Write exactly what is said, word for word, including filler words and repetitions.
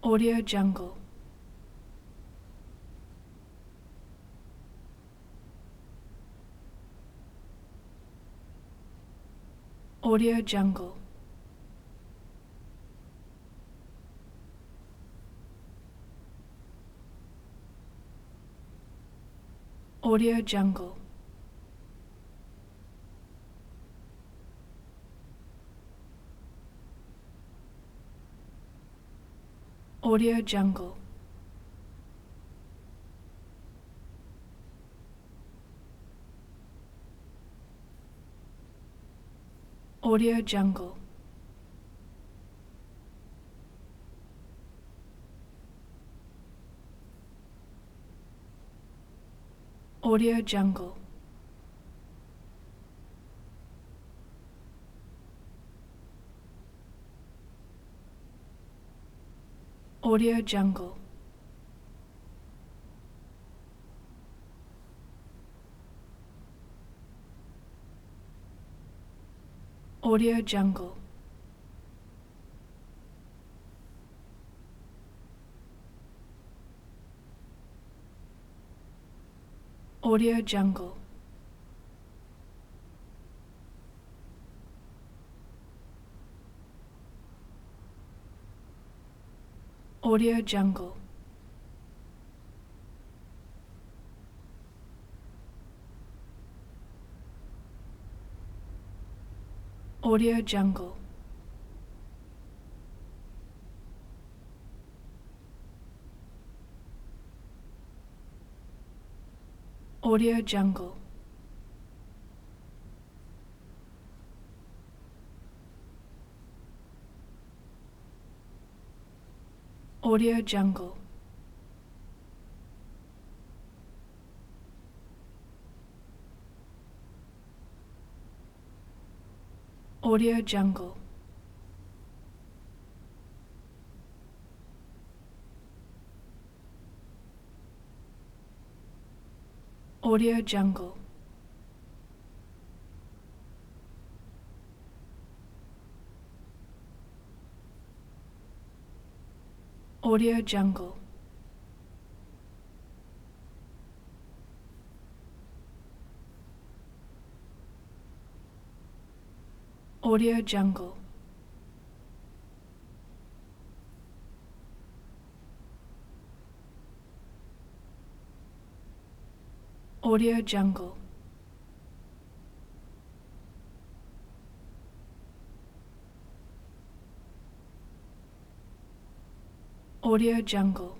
Audio Jungle. Audio Jungle. Audio Jungle. Audio Jungle. Audio Jungle. Audio Jungle. Audio Jungle. Audio Jungle. Audio Jungle. Audio Jungle. Audio Jungle. Audio Jungle. Audio Jungle. Audio Jungle. Audio Jungle. Audio Jungle. Audio Jungle. Audio Jungle. Audio Jungle.